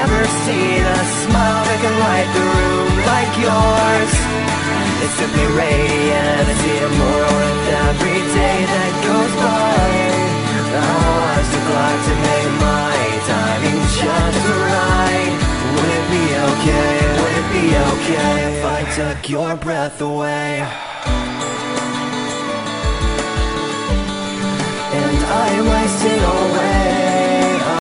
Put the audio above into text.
ever seen a smile that can light the room like yours. It's simply radiant. I see it more with every day that goes by. I'll watch the clock to make my timing just right. Would it be okay? Would it be okay if I took your breath away? And I wasted away